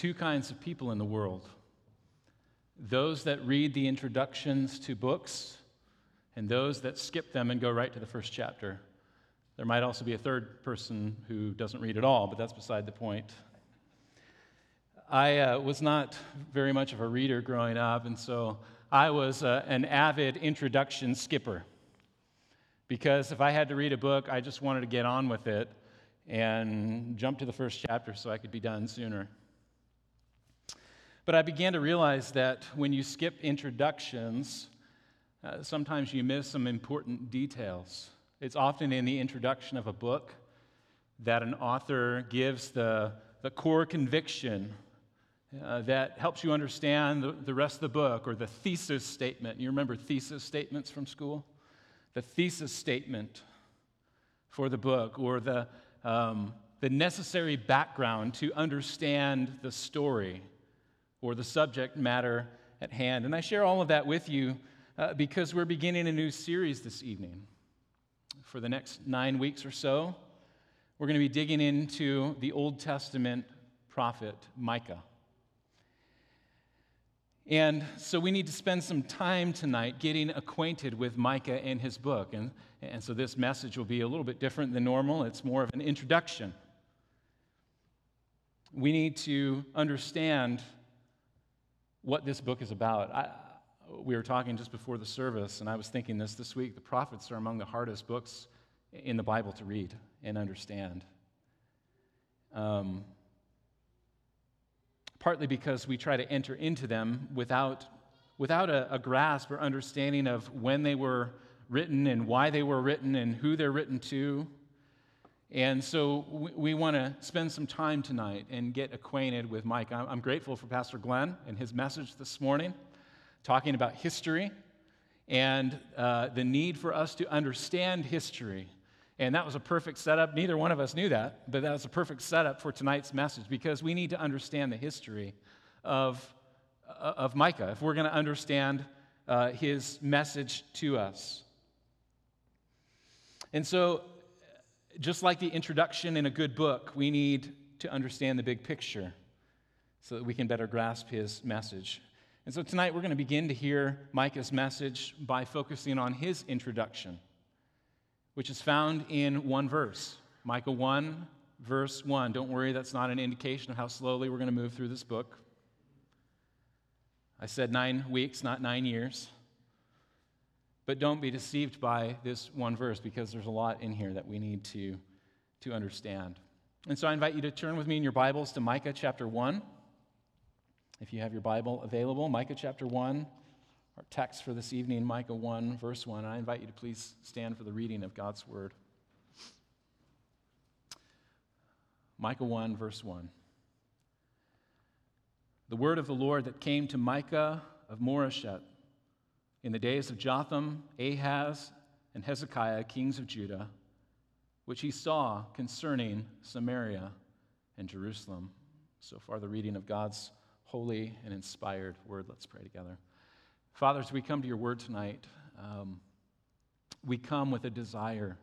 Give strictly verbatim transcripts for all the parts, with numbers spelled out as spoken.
two kinds of people in the world: those that read the introductions to books and those that skip them and go right to the first chapter. There might also be a third person who doesn't read at all, but that's beside the point. I uh, was not very much of a reader growing up, and so I was uh, an avid introduction skipper. Because if I had to read a book, I just wanted to get on with it and jump to the first chapter so I could be done sooner. But I began to realize that when you skip introductions, uh, sometimes you miss some important details. It's often in the introduction of a book that an author gives the, the core conviction uh, that helps you understand the, the rest of the book, or the thesis statement. You remember thesis statements from school? The thesis statement for the book, or the, um, the necessary background to understand the story or the subject matter at hand. And I share all of that with you uh, because we're beginning a new series this evening. For the next nine weeks or so, we're going to be digging into the Old Testament prophet Micah. And so we need to spend some time tonight getting acquainted with Micah and his book. And, and so this message will be a little bit different than normal. It's more of an introduction. We need to understand what this book is about. I, we were talking just before the service, and I was thinking this this week. The prophets are among the hardest books in the Bible to read and understand. Um, partly because we try to enter into them without, without a, a grasp or understanding of when they were written and why they were written and who they're written to. And so we, we want to spend some time tonight and get acquainted with Micah. I'm grateful for Pastor Glenn and his message this morning, talking about history and uh, the need for us to understand history. And that was a perfect setup. Neither one of us knew that, but that was a perfect setup for tonight's message, because we need to understand the history of, uh, of Micah if we're going to understand uh, his message to us. And so, just like the introduction in a good book, we need to understand the big picture so that we can better grasp his message. And so tonight we're going to begin to hear Micah's message by focusing on his introduction, which is found in one verse. Micah one, verse one. Don't worry, that's not an indication of how slowly we're going to move through this book. I said nine weeks, not nine years. But don't be deceived by this one verse, because there's a lot in here that we need to, to understand. And so I invite you to turn with me in your Bibles to Micah chapter one. If you have your Bible available, Micah chapter one. Our text for this evening, Micah one, verse one. I invite you to please stand for the reading of God's word. Micah one, verse one. The word of the Lord that came to Micah of Moresheth in the days of Jotham, Ahaz, and Hezekiah, kings of Judah, which he saw concerning Samaria and Jerusalem. So far, the reading of God's holy and inspired word. Let's pray together. Father, as we come to your word tonight, um, we come with a desire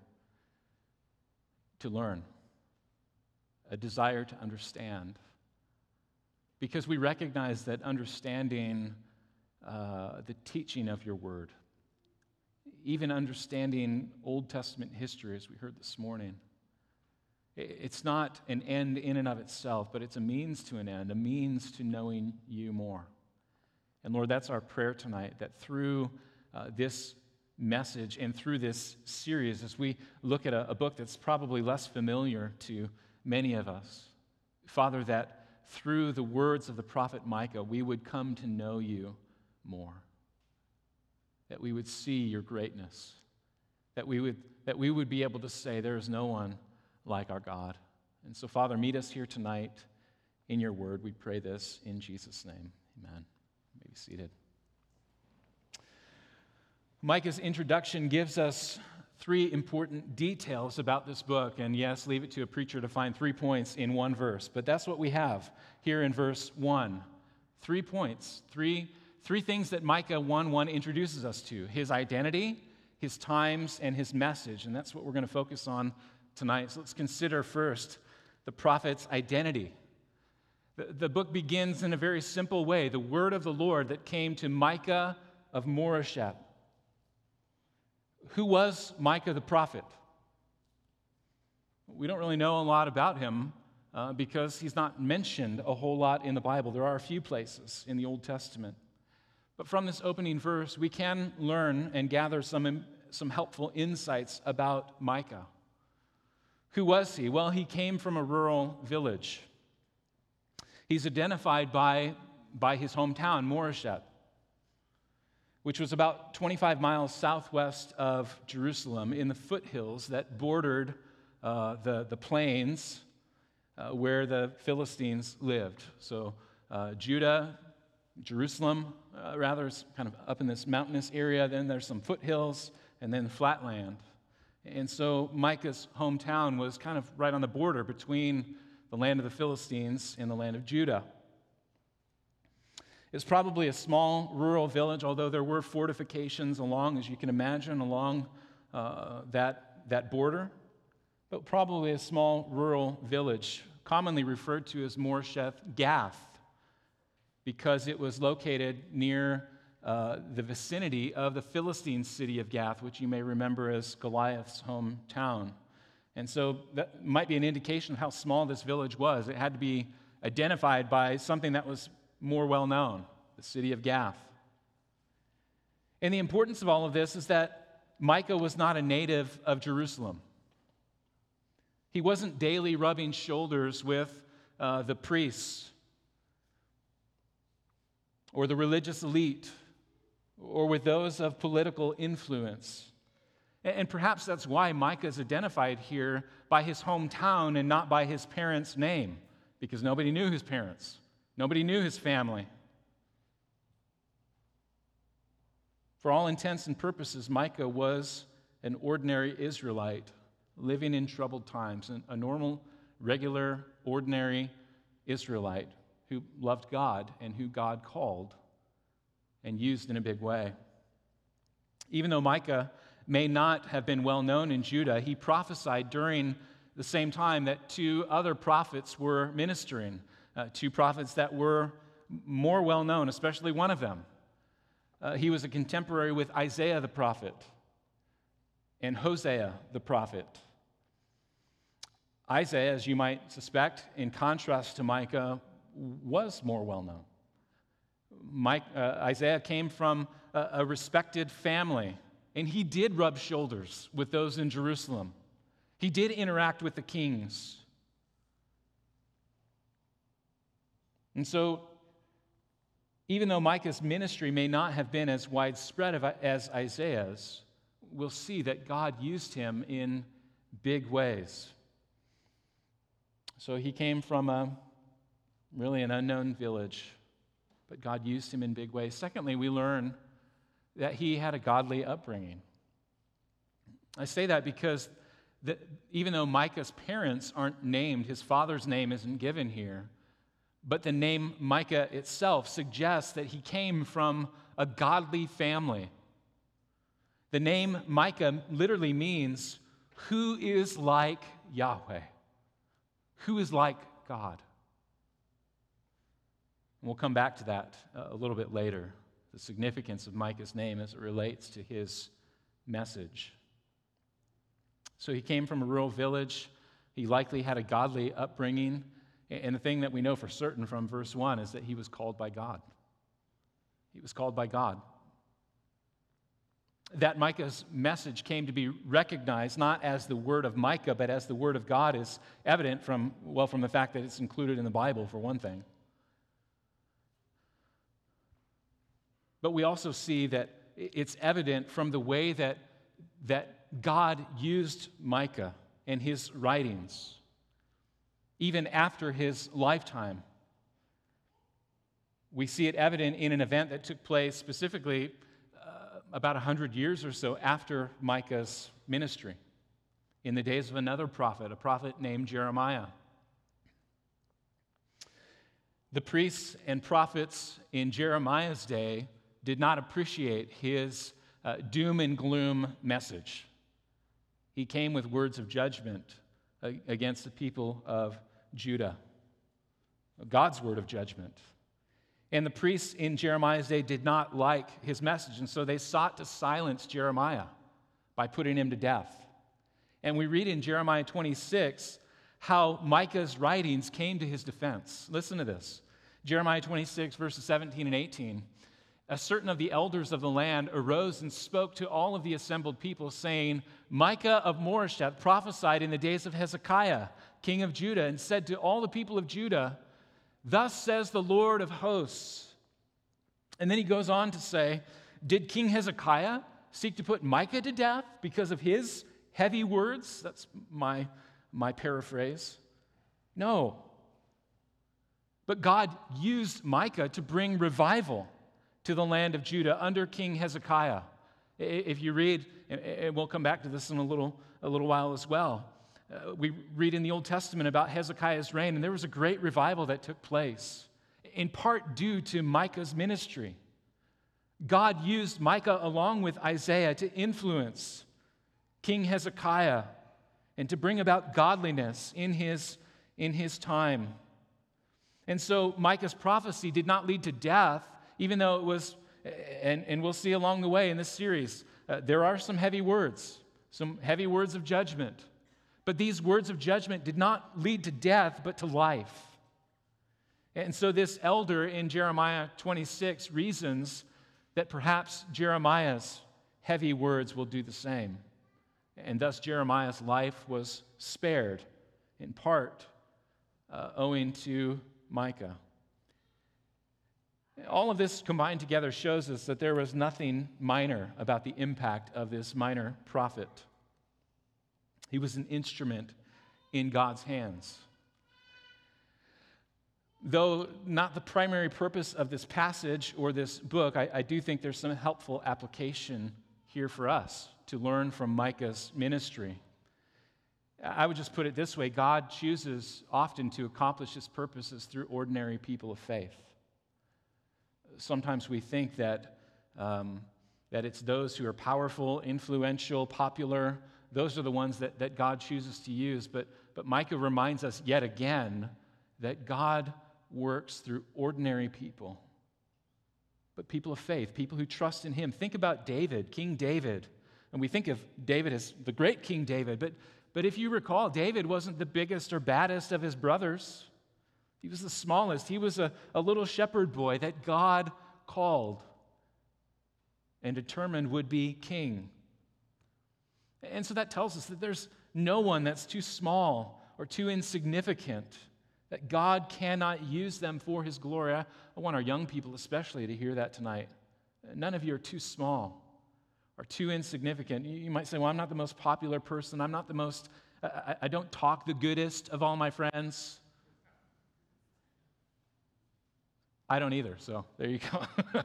to learn, a desire to understand, because we recognize that understanding uh, the teaching of your word, even understanding Old Testament history, as we heard this morning, it's not an end in and of itself, but it's a means to an end, a means to knowing you more. And Lord, that's our prayer tonight, that through uh, this message and through this series, as we look at a, a book that's probably less familiar to many of us, Father, that through the words of the prophet Micah, we would come to know you more, that we would see your greatness, that we would, that we would be able to say there is no one like our God. And so, Father, meet us here tonight in your word. We pray this in Jesus' name. Amen. You may be seated. Micah's introduction gives us three important details about this book. And yes, leave it to a preacher to find three points in one verse. But that's what we have here in verse one. Three points, three, three things that Micah one one introduces us to: his identity, his times, and his message. And that's what we're going to focus on tonight. So let's consider first the prophet's identity. The, the book begins in a very simple way, the word of the Lord that came to Micah of Moresheth. Who was Micah the prophet? We don't really know a lot about him uh, because he's not mentioned a whole lot in the Bible. There are a few places in the Old Testament. But from this opening verse, we can learn and gather some, some helpful insights about Micah. Who was he? Well, he came from a rural village. He's identified by, by his hometown, Moresheth, which was about twenty-five miles southwest of Jerusalem in the foothills that bordered uh, the, the plains uh, where the Philistines lived. So uh, Judah, Jerusalem, uh, rather, is kind of up in this mountainous area. Then there's some foothills and then flatland. And so Micah's hometown was kind of right on the border between the land of the Philistines and the land of Judah. It's probably a small rural village, although there were fortifications along, as you can imagine, along uh, that, that border. But probably a small rural village, commonly referred to as Moresheth Gath, because it was located near uh, the vicinity of the Philistine city of Gath, which you may remember as Goliath's hometown. And so that might be an indication of how small this village was. It had to be identified by something that was more well known, the city of Gath. And the importance of all of this is that Micah was not a native of Jerusalem. He wasn't daily rubbing shoulders with uh, the priests or the religious elite or with those of political influence. And perhaps that's why Micah is identified here by his hometown and not by his parents' name, because nobody knew his parents. Nobody knew his family. For all intents and purposes, Micah was an ordinary Israelite living in troubled times, a normal, regular, ordinary Israelite who loved God and who God called and used in a big way. Even though Micah may not have been well known in Judah, he prophesied during the same time that two other prophets were ministering, uh, two prophets that were more well known, especially one of them. Uh, he was a contemporary with Isaiah the prophet and Hosea the prophet. Isaiah, as you might suspect, in contrast to Micah, was more well known. Mike, uh, Isaiah came from a, a respected family, and he did rub shoulders with those in Jerusalem. He did interact with the kings. And so, even though Micah's ministry may not have been as widespread as Isaiah's, we'll see that God used him in big ways. So he came from a really an unknown village, but God used him in big ways. Secondly, we learn that he had a godly upbringing. I say that because the, even though Micah's parents aren't named, his father's name isn't given here, but the name Micah itself suggests that he came from a godly family. The name Micah literally means, who is like Yahweh? Who is like God? And we'll come back to that a little bit later, the significance of Micah's name as it relates to his message. So he came from a rural village. He likely had a godly upbringing. And the thing that we know for certain from verse one is that he was called by God. He was called by God. That Micah's message came to be recognized not as the word of Micah, but as the word of God is evident from, well, from the fact that it's included in the Bible, for one thing. But we also see that it's evident from the way that, that God used Micah and his writings, even after his lifetime. We see it evident in an event that took place specifically uh, about one hundred years or so after Micah's ministry, in the days of another prophet, a prophet named Jeremiah. The priests and prophets in Jeremiah's day did not appreciate his uh, doom and gloom message. He came with words of judgment uh, against the people of Judah. God's word of judgment. And the priests in Jeremiah's day did not like his message, and so they sought to silence Jeremiah by putting him to death. And we read in Jeremiah twenty-six how Micah's writings came to his defense. Listen to this. Jeremiah twenty-six, verses seventeen and eighteen. A certain of the elders of the land arose and spoke to all of the assembled people, saying, Micah of Moresheth prophesied in the days of Hezekiah, king of Judah, and said to all the people of Judah, Thus says the Lord of hosts. And then he goes on to say, Did King Hezekiah seek to put Micah to death because of his heavy words? That's my, my paraphrase. No. But God used Micah to bring revival to the land of Judah under King Hezekiah. If you read, and we'll come back to this in a little, a little while as well, uh, we read in the Old Testament about Hezekiah's reign, and there was a great revival that took place, in part due to Micah's ministry. God used Micah along with Isaiah to influence King Hezekiah and to bring about godliness in his, in his time. And so Micah's prophecy did not lead to death, even though it was, and, and we'll see along the way in this series, uh, there are some heavy words, some heavy words of judgment. But these words of judgment did not lead to death, but to life. And so this elder in Jeremiah twenty-six reasons that perhaps Jeremiah's heavy words will do the same. And thus Jeremiah's life was spared, in part uh, owing to Micah. All of this combined together shows us that there was nothing minor about the impact of this minor prophet. He was an instrument in God's hands. Though not the primary purpose of this passage or this book, I, I do think there's some helpful application here for us to learn from Micah's ministry. I would just put it this way: God chooses often to accomplish his purposes through ordinary people of faith. Sometimes we think that, um, that it's those who are powerful, influential, popular, those are the ones that, that God chooses to use. But, but Micah reminds us yet again that God works through ordinary people, but people of faith, people who trust in him. Think about David, King David. And we think of David as the great King David, but, but if you recall, David wasn't the biggest or baddest of his brothers. He was the smallest. He was a, a little shepherd boy that God called and determined would be king. And so that tells us that there's no one that's too small or too insignificant, that God cannot use them for his glory. I, I want our young people especially to hear that tonight. None of you are too small or too insignificant. You, you might say, well, I'm not the most popular person. I'm not the most, I, I don't talk the goodest of all my friends. I don't either, so there you go.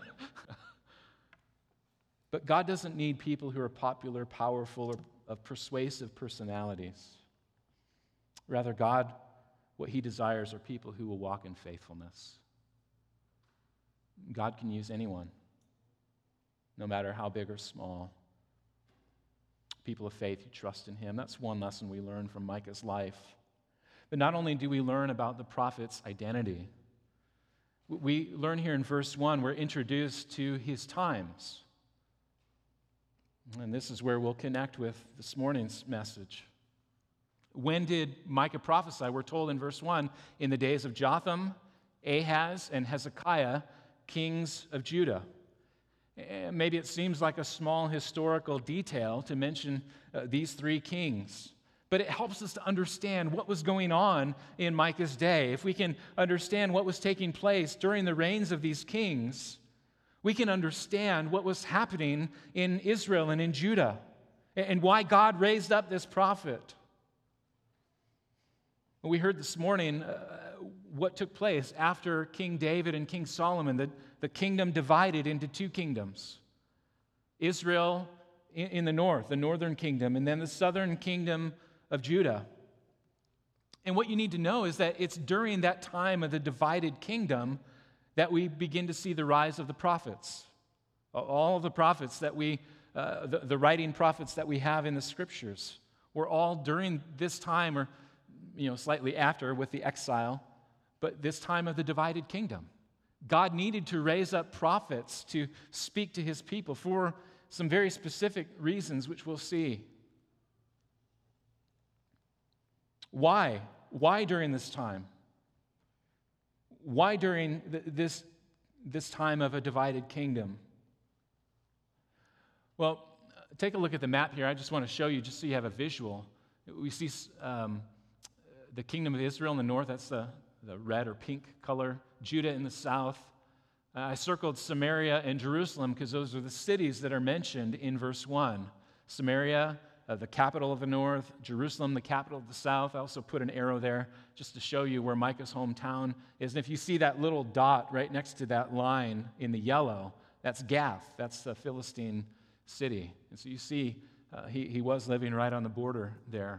But God doesn't need people who are popular, powerful, or of persuasive personalities. Rather, God, what he desires are people who will walk in faithfulness. God can use anyone, no matter how big or small. People of faith who trust in him. That's one lesson we learn from Micah's life. But not only do we learn about the prophet's identity, we learn here in verse one, we're introduced to his times. And this is where we'll connect with this morning's message. When did Micah prophesy? We're told in verse one, in the days of Jotham, Ahaz, and Hezekiah, kings of Judah. Maybe it seems like a small historical detail to mention uh, these three kings, but it helps us to understand what was going on in Micah's day. If we can understand what was taking place during the reigns of these kings, we can understand what was happening in Israel and in Judah and why God raised up this prophet. We heard this morning uh, what took place after King David and King Solomon. The, the kingdom divided into two kingdoms. Israel in, in the north, the northern kingdom, and then the southern kingdom of Judah. And what you need to know is that it's during that time of the divided kingdom that we begin to see the rise of the prophets. All of the prophets that we, uh, the, the writing prophets that we have in the scriptures were all during this time, or you know, slightly after with the exile, but this time of the divided kingdom. God needed to raise up prophets to speak to his people for some very specific reasons, which we'll see. Why? Why during this time? Why during th- this, this time of a divided kingdom? Well, take a look at the map here. I just want to show you, just so you have a visual. We see um, the kingdom of Israel in the north. That's the, the red or pink color. Judah in the south. Uh, I circled Samaria and Jerusalem because those are the cities that are mentioned in verse one. Samaria, uh, the capital of the north. Jerusalem, the capital of the south. I also put an arrow there just to show you where Micah's hometown is. And if you see that little dot right next to that line in the yellow, that's Gath. That's the Philistine city. And so you see uh, he, he was living right on the border there.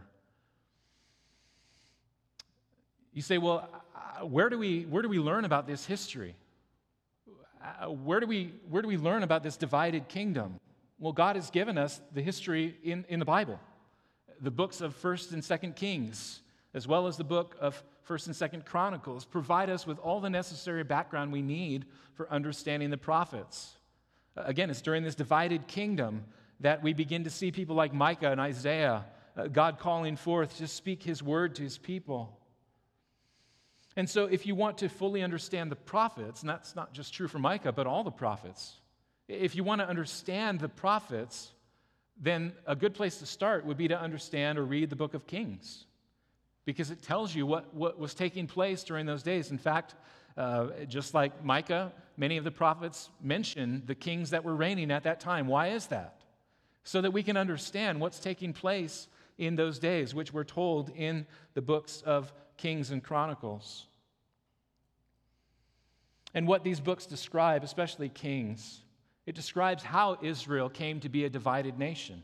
You say, well, uh, where do we where do we learn about this history? Uh, where do we where do we learn about this divided kingdom? Well, God has given us the history in, in the Bible, the books of First and Second Kings, as well as the book of First and Second Chronicles, provide us with all the necessary background we need for understanding the prophets. Again, it's during this divided kingdom that we begin to see people like Micah and Isaiah, uh, God calling forth to speak his word to his people. And so if you want to fully understand the prophets, and that's not just true for Micah, but all the prophets, if you want to understand the prophets, then a good place to start would be to understand or read the book of Kings, because it tells you what, what was taking place during those days. In fact, uh, just like Micah, many of the prophets mention the kings that were reigning at that time. Why is that? So that we can understand what's taking place in those days, which we're told in the books of Kings and Chronicles. And what these books describe, especially Kings, it describes how Israel came to be a divided nation,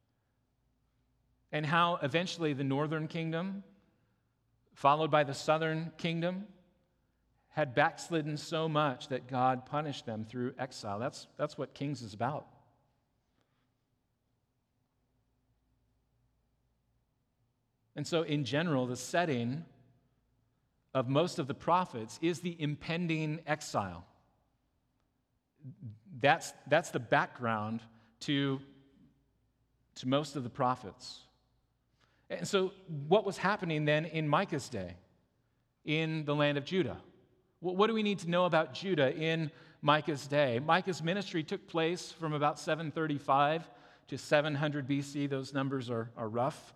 and how eventually the northern kingdom, followed by the southern kingdom, had backslidden so much that God punished them through exile. That's, that's what Kings is about. And so, in general, the setting of most of the prophets is the impending exile. That's, that's the background to, to most of the prophets. And so, what was happening then in Micah's day in the land of Judah? What do we need to know about Judah in Micah's day? Micah's ministry took place from about seven thirty-five to seven hundred B C. Those numbers are, are rough.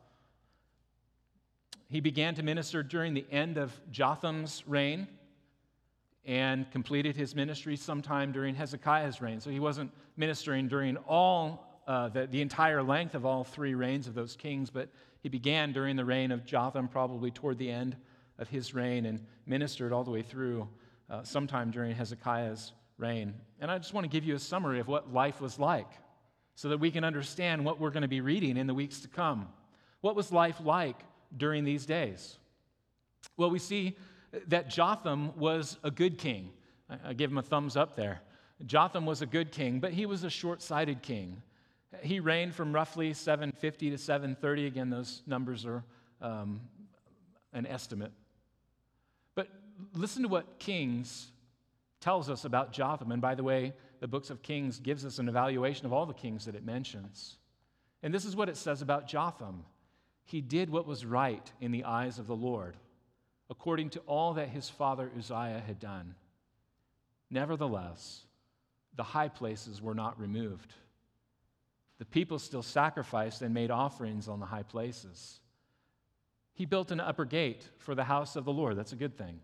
He began to minister during the end of Jotham's reign and completed his ministry sometime during Hezekiah's reign. So he wasn't ministering during all uh, the, the entire length of all three reigns of those kings, but he began during the reign of Jotham, probably toward the end of his reign, and ministered all the way through uh, sometime during Hezekiah's reign. And I just want to give you a summary of what life was like so that we can understand what we're going to be reading in the weeks to come. What was life like during these days? Well, we see that Jotham was a good king. I, I give him a thumbs up there. Jotham was a good king, but he was a short-sighted king. He reigned from roughly seven fifty to seven thirty. Again, those numbers are um, an estimate. But listen to what Kings tells us about Jotham. And by the way, the books of Kings gives us an evaluation of all the kings that it mentions. And this is what it says about Jotham. He did what was right in the eyes of the Lord, according to all that his father Uzziah had done. Nevertheless, the high places were not removed. The people still sacrificed and made offerings on the high places. He built an upper gate for the house of the Lord. That's a good thing.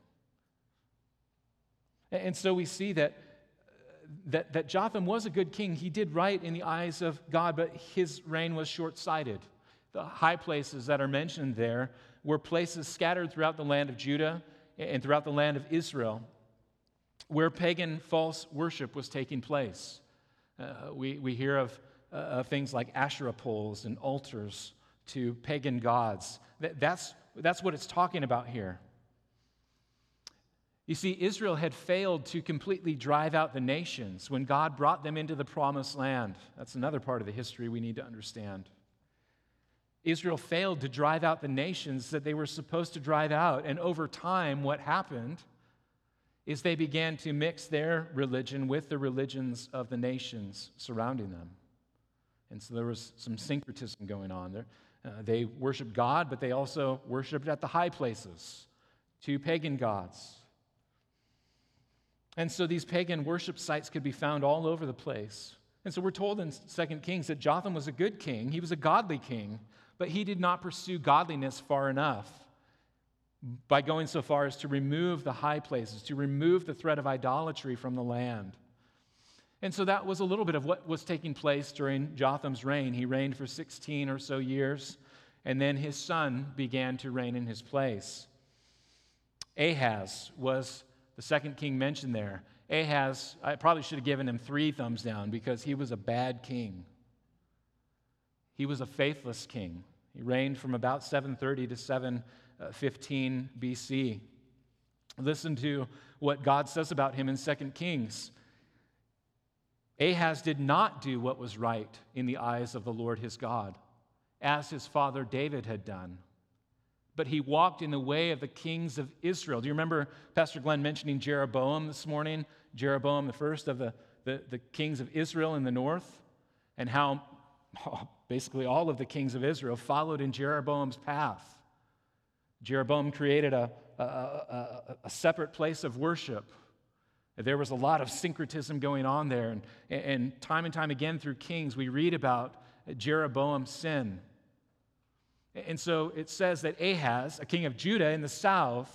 And so we see that, that, that Jotham was a good king. He did right in the eyes of God, but his reign was short-sighted. The high places that are mentioned there were places scattered throughout the land of Judah and throughout the land of Israel where pagan false worship was taking place. Uh, we, we hear of, uh, of things like Asherah poles and altars to pagan gods. That, that's, that's what it's talking about here. You see, Israel had failed to completely drive out the nations when God brought them into the promised land. That's another part of the history we need to understand. Israel failed to drive out the nations that they were supposed to drive out. And over time, what happened is they began to mix their religion with the religions of the nations surrounding them. And so there was some syncretism going on there. Uh, they worshiped God, but they also worshiped at the high places, to pagan gods. And so these pagan worship sites could be found all over the place. And so we're told in Second Kings that Jotham was a good king. He was a godly king, but he did not pursue godliness far enough by going so far as to remove the high places, to remove the threat of idolatry from the land. And so that was a little bit of what was taking place during Jotham's reign. He reigned for sixteen or so years, and then his son began to reign in his place. Ahaz was the second king mentioned there. Ahaz, I probably should have given him three thumbs down because he was a bad king. He was a faithless king. He reigned from about seven thirty to seven fifteen B C. Listen to what God says about him in Second Kings. Ahaz did not do what was right in the eyes of the Lord his God, as his father David had done. But he walked in the way of the kings of Israel. Do you remember Pastor Glenn mentioning Jeroboam this morning? Jeroboam, the first of the, the, the kings of Israel in the north, and how oh, basically all of the kings of Israel followed in Jeroboam's path. Jeroboam created a, a, a, a separate place of worship. There was a lot of syncretism going on there. And, and time and time again through Kings, we read about Jeroboam's sin. And so it says that Ahaz, a king of Judah in the south,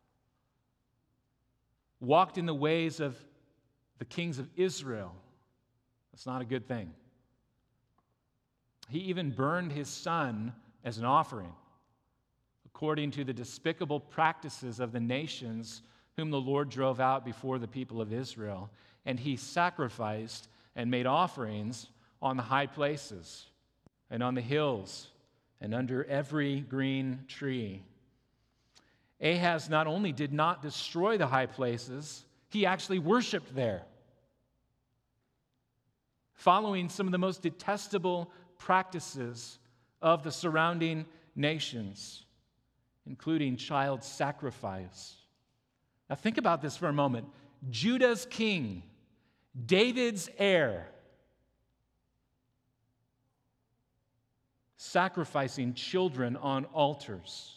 walked in the ways of the kings of Israel. That's not a good thing. He even burned his son as an offering, according to the despicable practices of the nations whom the Lord drove out before the people of Israel. And he sacrificed and made offerings on the high places and on the hills and under every green tree. Ahaz not only did not destroy the high places, he actually worshiped there, following some of the most detestable practices of the surrounding nations, including child sacrifice. Now think about this for a moment. Judah's king, David's heir, sacrificing children on altars.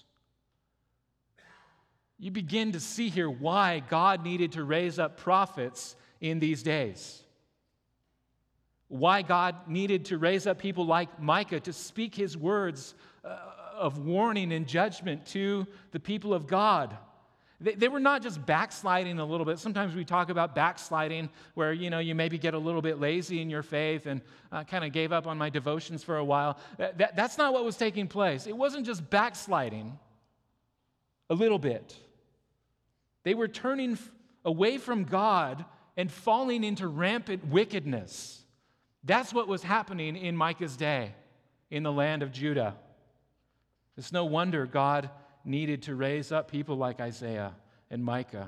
You begin to see here why God needed to raise up prophets in these days. Why God needed to raise up people like Micah to speak his words uh, of warning and judgment to the people of God. They, they were not just backsliding a little bit. Sometimes we talk about backsliding where, you know, you maybe get a little bit lazy in your faith and uh, kind of gave up on my devotions for a while. That, that, that's not what was taking place. It wasn't just backsliding a little bit. They were turning f- away from God and falling into rampant wickedness. That's what was happening in Micah's day in the land of Judah. It's no wonder God needed to raise up people like Isaiah and Micah.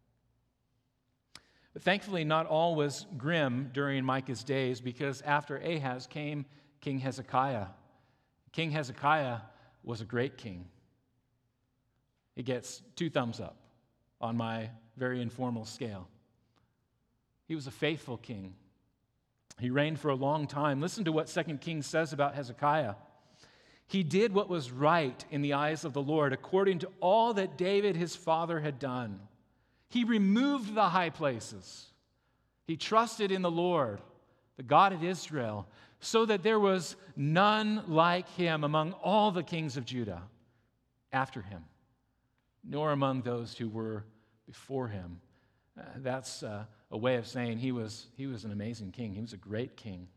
But thankfully, not all was grim during Micah's days, because after Ahaz came King Hezekiah. King Hezekiah was a great king. He gets two thumbs up on my very informal scale. He was a faithful king. He reigned for a long time. Listen to what Second Kings says about Hezekiah. He did what was right in the eyes of the Lord, according to all that David his father had done. He removed the high places. He trusted in the Lord, the God of Israel, so that there was none like him among all the kings of Judah after him, nor among those who were before him. Uh, that's uh, a way of saying he was, he was an amazing king. He was a great king.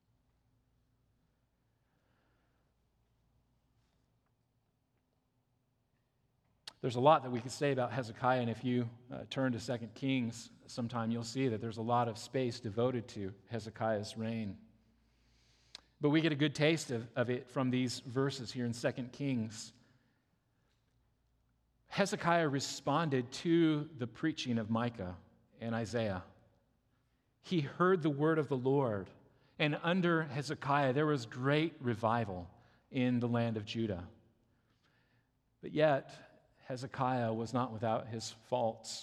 There's a lot that we could say about Hezekiah, and if you uh, turn to Second Kings sometime, you'll see that there's a lot of space devoted to Hezekiah's reign. But we get a good taste of, of it from these verses here in Second Kings. Hezekiah responded to the preaching of Micah and Isaiah. He heard the word of the Lord, and under Hezekiah there was great revival in the land of Judah. But yet, Hezekiah was not without his faults.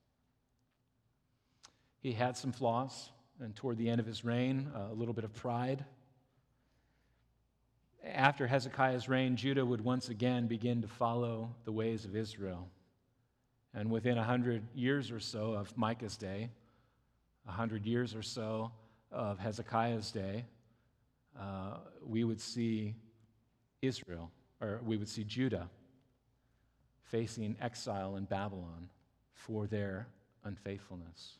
He had some flaws, and toward the end of his reign, a little bit of pride. After Hezekiah's reign, Judah would once again begin to follow the ways of Israel. And within a hundred years or so of Micah's day, a hundred years or so of Hezekiah's day, uh, we would see Israel, or we would see Judah facing exile in Babylon for their unfaithfulness.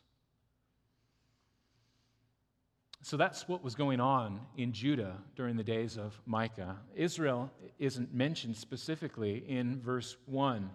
So that's what was going on in Judah during the days of Micah. Israel isn't mentioned specifically in verse one.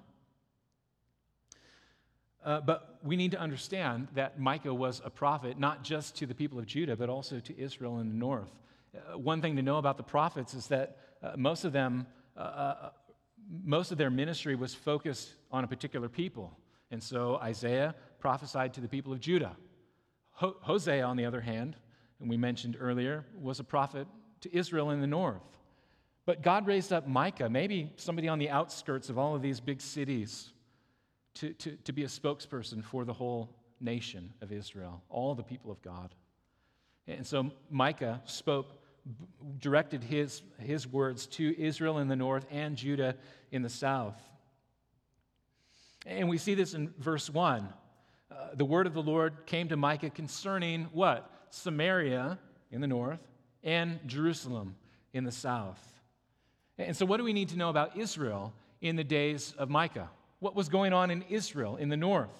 Uh, but we need to understand that Micah was a prophet, not just to the people of Judah, but also to Israel in the north. Uh, one thing to know about the prophets is that uh, most of them, uh, uh, most of their ministry was focused on a particular people. And so Isaiah prophesied to the people of Judah. Ho- Hosea, on the other hand, and we mentioned earlier, was a prophet to Israel in the north. But God raised up Micah, maybe somebody on the outskirts of all of these big cities, to, to, to be a spokesperson for the whole nation of Israel, all the people of God. And so Micah spoke, directed his, his words to Israel in the north and Judah in the south. And we see this in verse one. Uh, the word of the Lord came to Micah concerning what? Samaria in the north and Jerusalem in the south. And so what do we need to know about Israel in the days of Micah? What was going on in Israel in the north?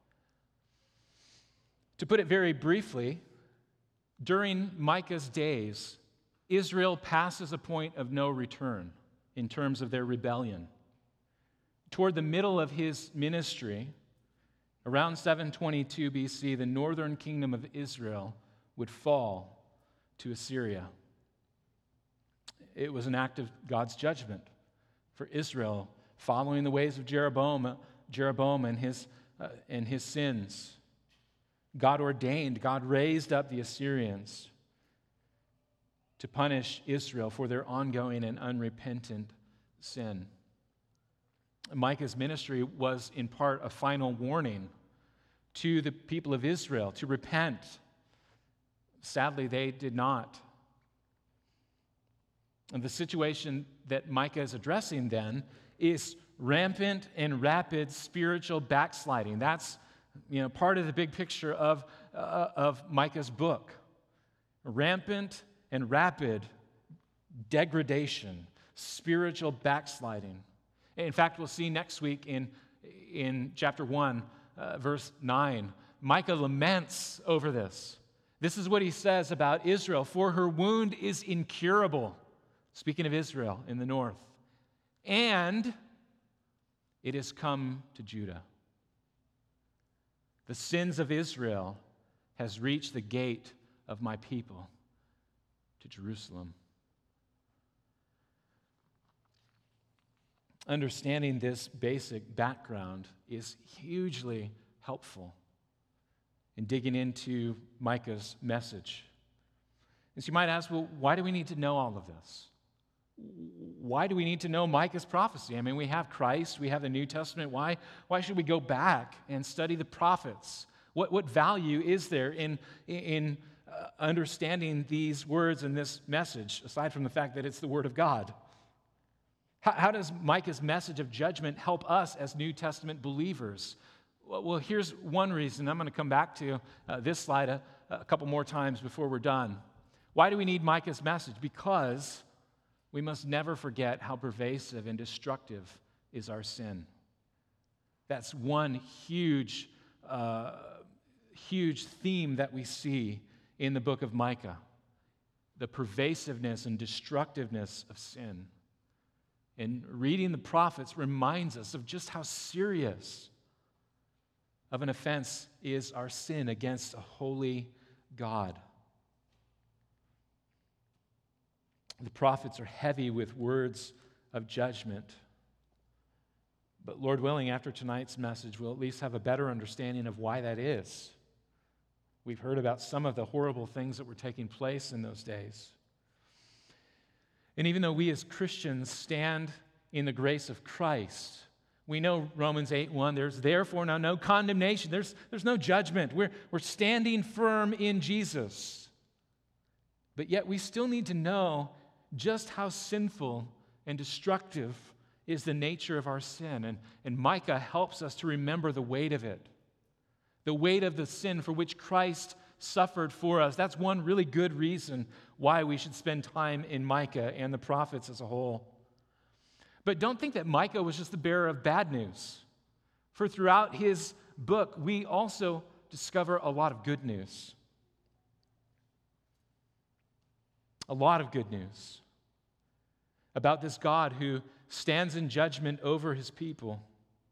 To put it very briefly, during Micah's days, Israel passes a point of no return in terms of their rebellion. Toward the middle of his ministry, around seven twenty-two B C, the northern kingdom of Israel would fall to Assyria. It was an act of God's judgment for Israel, following the ways of Jeroboam, Jeroboam and his uh, and his sins. God ordained, God raised up the Assyrians to punish Israel for their ongoing and unrepentant sin. Micah's ministry was in part a final warning to the people of Israel to repent. Sadly, they did not. And the situation that Micah is addressing then is rampant and rapid spiritual backsliding. That's, you know, part of the big picture of, uh, of Micah's book. Rampant and rapid degradation, spiritual backsliding. In fact, we'll see next week in, in chapter one, uh, verse nine, Micah laments over this. This is what he says about Israel. For her wound is incurable. Speaking of Israel in the north. And it has come to Judah. The sins of Israel has reached the gate of my people, to Jerusalem. Understanding this basic background is hugely helpful in digging into Micah's message. And so you might ask, well, why do we need to know all of this? Why do we need to know Micah's prophecy? I mean, we have Christ, we have the New Testament. Why, why should we go back and study the prophets? What, what value is there in, in uh, understanding these words and this message, aside from the fact that it's the Word of God? How, how does Micah's message of judgment help us as New Testament believers? Well, well here's one reason. I'm going to come back to uh, this slide a, a couple more times before we're done. Why do we need Micah's message? Because we must never forget how pervasive and destructive is our sin. That's one huge, uh, huge theme that we see in the book of Micah. The pervasiveness and destructiveness of sin. And reading the prophets reminds us of just how serious of an offense is our sin against a holy God. The prophets are heavy with words of judgment. But Lord willing, after tonight's message, we'll at least have a better understanding of why that is. We've heard about some of the horrible things that were taking place in those days. And even though we as Christians stand in the grace of Christ, we know Romans eight one, there's therefore now no condemnation. There's, there's no judgment. We're, we're standing firm in Jesus. But yet we still need to know just how sinful and destructive is the nature of our sin. And, and Micah helps us to remember the weight of it, the weight of the sin for which Christ suffered for us. That's one really good reason why we should spend time in Micah and the prophets as a whole. But don't think that Micah was just the bearer of bad news. For throughout his book, we also discover a lot of good news. A lot of good news about this God who stands in judgment over his people.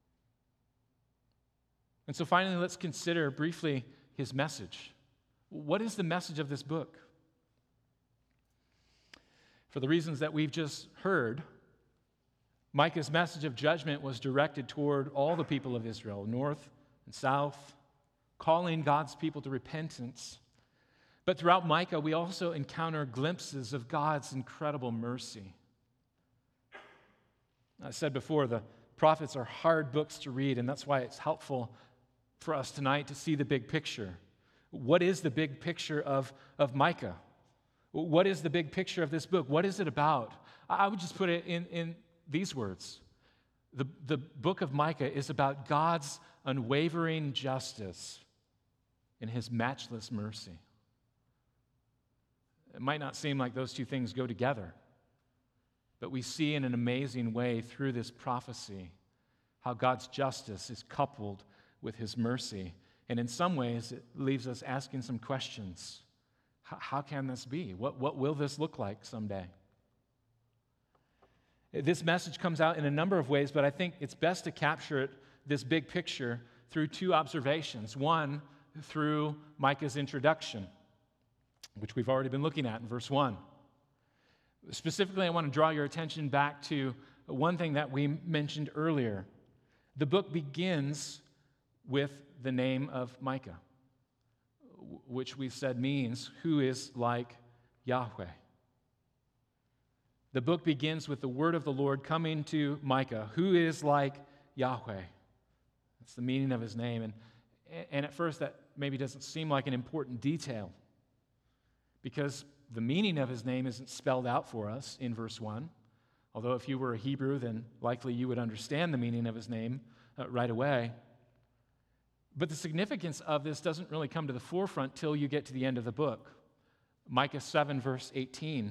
And so finally, let's consider briefly his message. What is the message of this book? For the reasons that we've just heard, Micah's message of judgment was directed toward all the people of Israel, north and south, calling God's people to repentance. But throughout Micah, we also encounter glimpses of God's incredible mercy. I said before, the prophets are hard books to read, and that's why it's helpful for us tonight to see the big picture. What is the big picture of, of Micah? What is the big picture of this book? What is it about? I would just put it in, in these words. The, the book of Micah is about God's unwavering justice and his matchless mercy. It might not seem like those two things go together, but we see in an amazing way through this prophecy how God's justice is coupled with his mercy. And in some ways, it leaves us asking some questions. How, how can this be? What, what will this look like someday? This message comes out in a number of ways, but I think it's best to capture it, this big picture, through two observations. One, through Micah's introduction, which we've already been looking at in verse one. Specifically, I want to draw your attention back to one thing that we mentioned earlier. The book begins with the name of Micah, which we said means who is like Yahweh. The book begins with the word of the Lord coming to Micah, who is like Yahweh. That's the meaning of his name. And, and at first, that maybe doesn't seem like an important detail, because the meaning of his name isn't spelled out for us in verse one. Although if you were a Hebrew, then likely you would understand the meaning of his name uh, right away. But the significance of this doesn't really come to the forefront till you get to the end of the book. Micah seven, verse eighteen,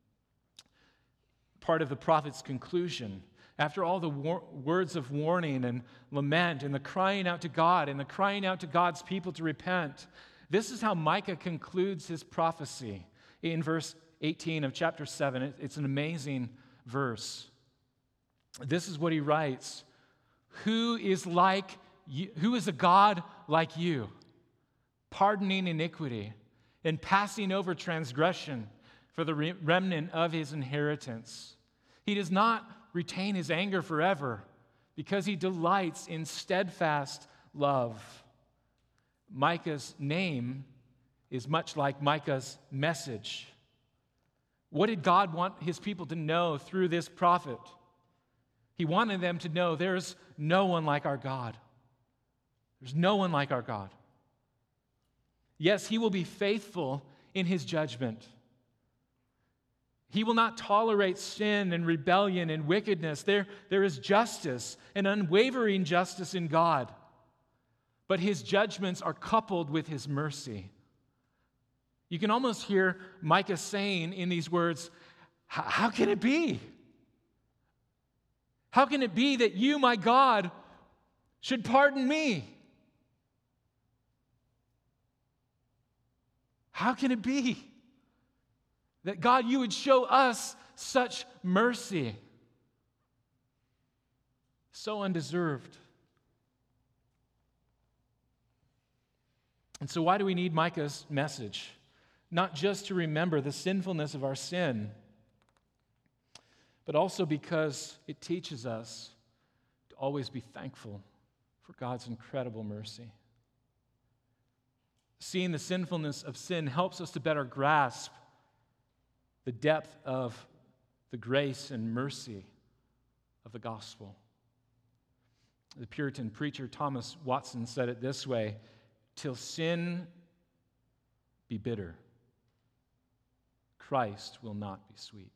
part of the prophet's conclusion. After all the war- words of warning and lament and the crying out to God and the crying out to God's people to repent, this is how Micah concludes his prophecy in verse eighteen of chapter seven. It's an amazing verse. This is what he writes. Who is like you, who is a God like you, pardoning iniquity and passing over transgression for the re- remnant of his inheritance? He does not retain his anger forever because he delights in steadfast love. Micah's name is much like Micah's message. What did God want his people to know through this prophet? He wanted them to know there's no one like our God. There's no one like our God. Yes, he will be faithful in his judgment. He will not tolerate sin and rebellion and wickedness. There, there is justice, an unwavering justice in God. But his judgments are coupled with his mercy. You can almost hear Micah saying in these words, how can it be? How can it be that you, my God, should pardon me? How can it be that, God, you would show us such mercy? So undeserved. And so why do we need Micah's message? Not just to remember the sinfulness of our sin, but also because it teaches us to always be thankful for God's incredible mercy. Seeing the sinfulness of sin helps us to better grasp the depth of the grace and mercy of the gospel. The Puritan preacher Thomas Watson said it this way: till sin be bitter, Christ will not be sweet.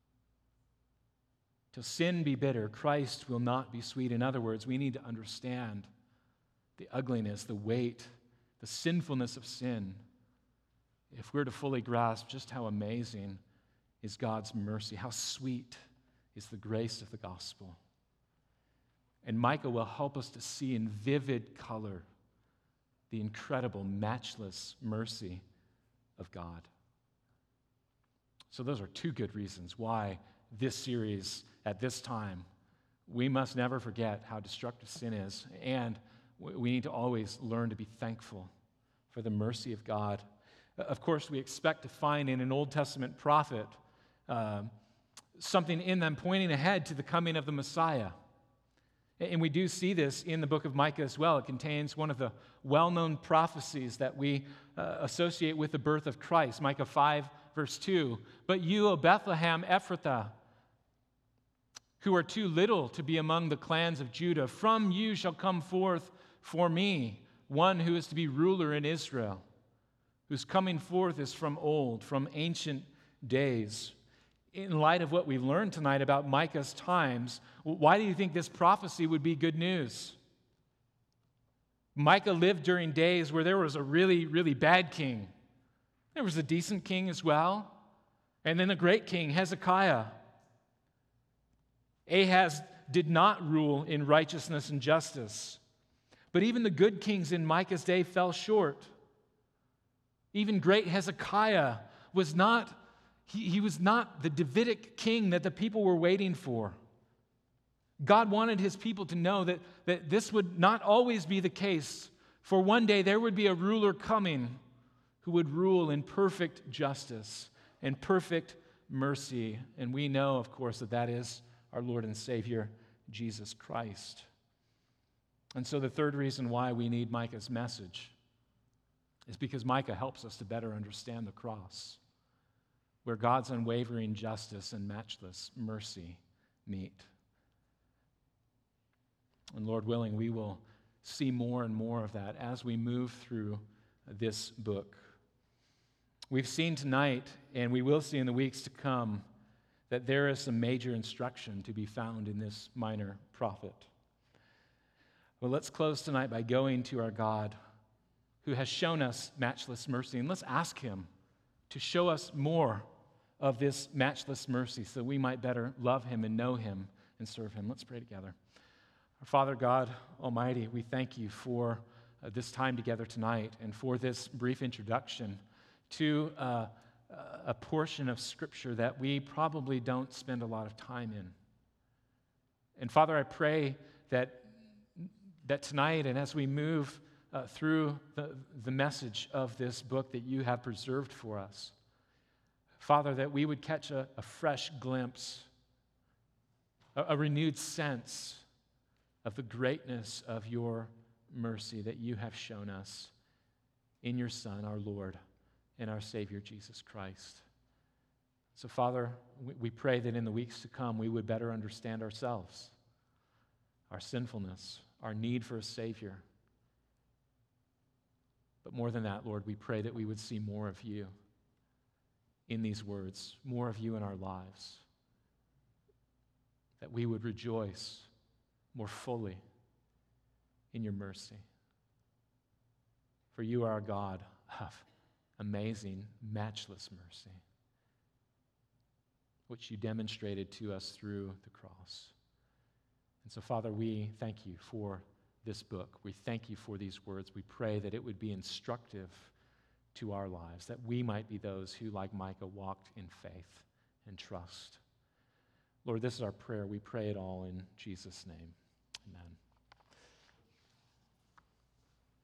Till sin be bitter, Christ will not be sweet. In other words, we need to understand the ugliness, the weight, the sinfulness of sin if we're to fully grasp just how amazing is God's mercy, how sweet is the grace of the gospel. And Micah will help us to see in vivid color the incredible, matchless mercy of God. So those are two good reasons why this series at this time, we must never forget how destructive sin is, and we need to always learn to be thankful for the mercy of God. Of course, we expect to find in an Old Testament prophet uh, something in them pointing ahead to the coming of the Messiah. And we do see this in the book of Micah as well. It contains one of the well-known prophecies that we uh, associate with the birth of Christ. Micah five, verse two. But you, O Bethlehem Ephrathah, who are too little to be among the clans of Judah, from you shall come forth for me one who is to be ruler in Israel, whose coming forth is from old, from ancient days. In light of what we learned tonight about Micah's times, why do you think this prophecy would be good news? Micah lived during days where there was a really, really bad king. There was a decent king as well, and then a great king, Hezekiah. Ahaz did not rule in righteousness and justice, but even the good kings in Micah's day fell short. Even great Hezekiah was not He, he was not the Davidic king that the people were waiting for. God wanted his people to know that, that this would not always be the case, for one day there would be a ruler coming who would rule in perfect justice and perfect mercy. And we know, of course, that that is our Lord and Savior, Jesus Christ. And so the third reason why we need Micah's message is because Micah helps us to better understand the cross, where God's unwavering justice and matchless mercy meet. And Lord willing, we will see more and more of that as we move through this book. We've seen tonight, and we will see in the weeks to come, that there is some major instruction to be found in this minor prophet. Well, let's close tonight by going to our God who has shown us matchless mercy, and let's ask him to show us more of this matchless mercy so we might better love him and know him and serve him. Let's pray together. Our Father God Almighty, we thank you for uh, this time together tonight and for this brief introduction to uh, a portion of Scripture that we probably don't spend a lot of time in. And Father, I pray that, that tonight and as we move uh, through the, the message of this book that you have preserved for us, Father, that we would catch a, a fresh glimpse, a, a renewed sense of the greatness of your mercy that you have shown us in your Son, our Lord, and our Savior, Jesus Christ. So, Father, we, we pray that in the weeks to come we would better understand ourselves, our sinfulness, our need for a Savior. But more than that, Lord, we pray that we would see more of you in these words, more of you in our lives, that we would rejoice more fully in your mercy. For you are a God of amazing, matchless mercy, which you demonstrated to us through the cross. And so, Father, we thank you for this book. We thank you for these words. We pray that it would be instructive to our lives, that we might be those who, like Micah, walked in faith and trust. Lord, this is our prayer. We pray it all in Jesus' name. Amen.